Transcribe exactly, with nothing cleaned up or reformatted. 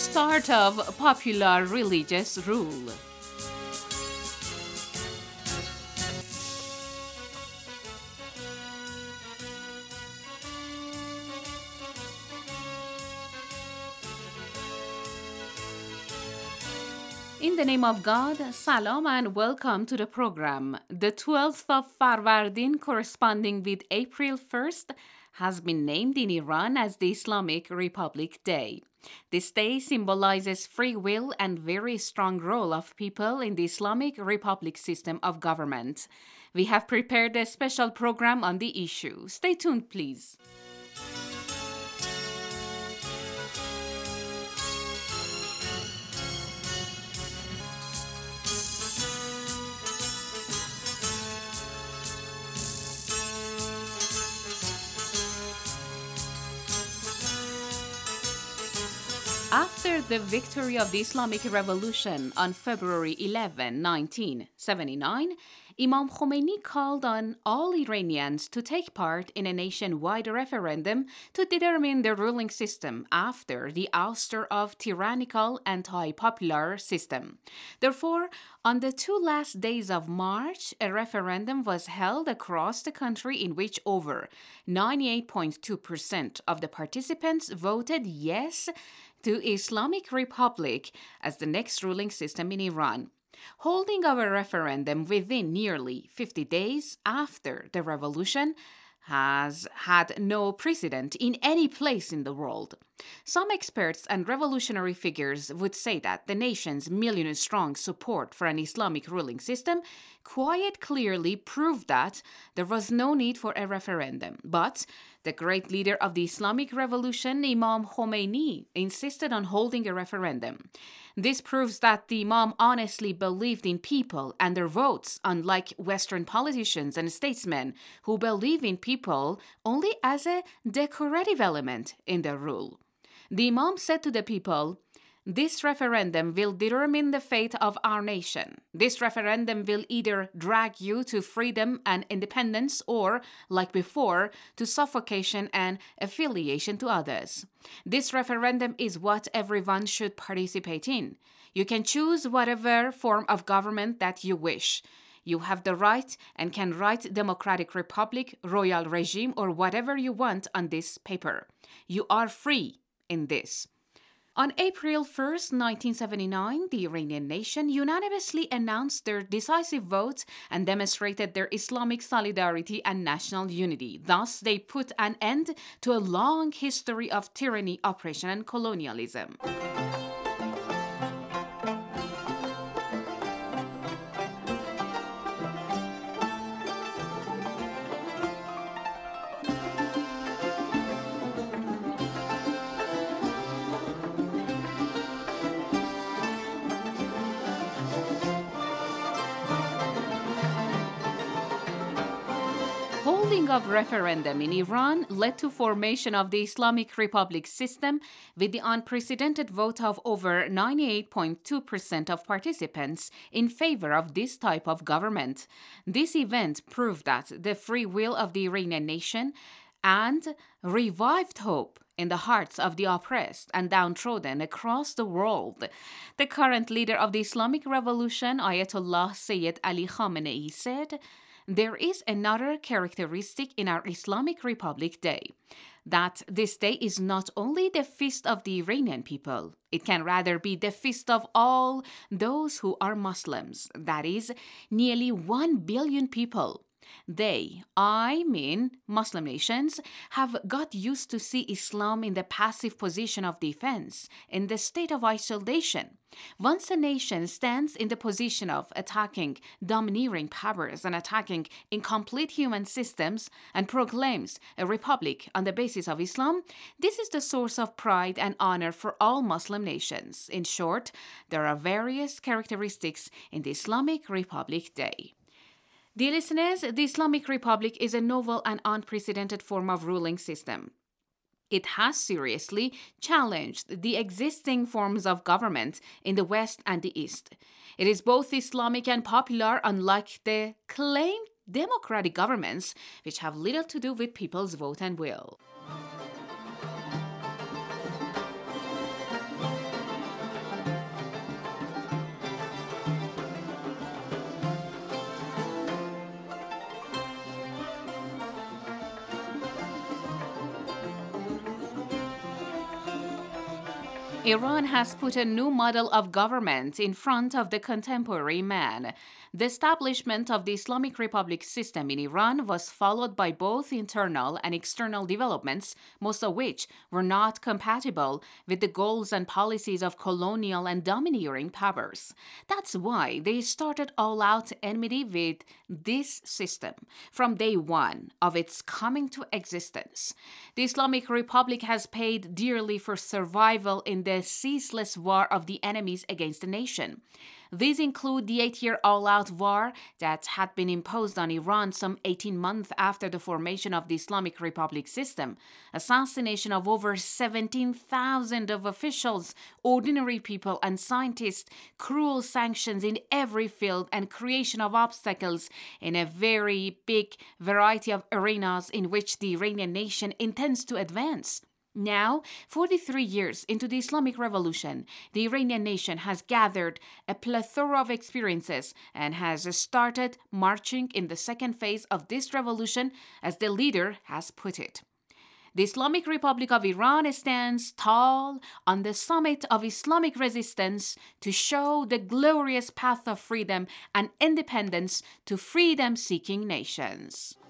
Start of popular religious rule. In the name of God, salam and welcome to the program. The twelfth of Farvardin, corresponding with April first, has been named in Iran as the Islamic Republic Day. This day symbolizes free will and very strong role of people in the Islamic Republic system of government. We have prepared a special program on the issue. Stay tuned, please. After the victory of the Islamic Revolution on February eleventh, nineteen seventy-nine, Imam Khomeini called on all Iranians to take part in a nationwide referendum to determine the ruling system after the ouster of tyrannical anti-popular system. Therefore, on the two last days of March, a referendum was held across the country in which over ninety-eight point two percent of the participants voted yes to Islamic Republic as the next ruling system in Iran. Holding of a referendum within nearly fifty days after the revolution has had no precedent in any place in the world. Some experts and revolutionary figures would say that the nation's million-strong support for an Islamic ruling system quite clearly proved that there was no need for a referendum. But the great leader of the Islamic Revolution, Imam Khomeini, insisted on holding a referendum. This proves that the Imam honestly believed in people and their votes, unlike Western politicians and statesmen who believe in people only as a decorative element in their rule. The Imam said to the people, "This referendum will determine the fate of our nation. This referendum will either drag you to freedom and independence or, like before, to suffocation and affiliation to others. This referendum is what everyone should participate in. You can choose whatever form of government that you wish. You have the right and can write democratic republic, royal regime, or whatever you want on this paper. You are free in this." On April first, nineteen seventy-nine, the Iranian nation unanimously announced their decisive vote and demonstrated their Islamic solidarity and national unity. Thus, they put an end to a long history of tyranny, oppression, and colonialism. Holding of referendum in Iran led to formation of the Islamic Republic system with the unprecedented vote of over ninety-eight point two percent of participants in favor of this type of government. This event proved that the free will of the Iranian nation and revived hope in the hearts of the oppressed and downtrodden across the world. The current leader of the Islamic Revolution, Ayatollah Sayyid Ali Khamenei, said, "There is another characteristic in our Islamic Republic Day, that this day is not only the feast of the Iranian people, it can rather be the feast of all those who are Muslims, that is, nearly one billion people. They, I mean Muslim nations, have got used to see Islam in the passive position of defense, in the state of isolation. Once a nation stands in the position of attacking domineering powers and attacking incomplete human systems and proclaims a republic on the basis of Islam, this is the source of pride and honor for all Muslim nations. In short, there are various characteristics in the Islamic Republic Day." Dear listeners, the Islamic Republic is a novel and unprecedented form of ruling system. It has seriously challenged the existing forms of government in the West and the East. It is both Islamic and popular, unlike the claimed democratic governments, which have little to do with people's vote and will. Iran has put a new model of government in front of the contemporary man. The establishment of the Islamic Republic system in Iran was followed by both internal and external developments, most of which were not compatible with the goals and policies of colonial and domineering powers. That's why they started all-out enmity with this system from day one of its coming to existence. The Islamic Republic has paid dearly for survival in the ceaseless war of the enemies against the nation. These include the eight-year all-out war that had been imposed on Iran some eighteen months after the formation of the Islamic Republic system, assassination of over seventeen thousand of officials, ordinary people, and scientists, cruel sanctions in every field, and creation of obstacles in a very big variety of arenas in which the Iranian nation intends to advance. Now, forty-three years into the Islamic Revolution, the Iranian nation has gathered a plethora of experiences and has started marching in the second phase of this revolution, as the leader has put it. The Islamic Republic of Iran stands tall on the summit of Islamic resistance to show the glorious path of freedom and independence to freedom-seeking nations.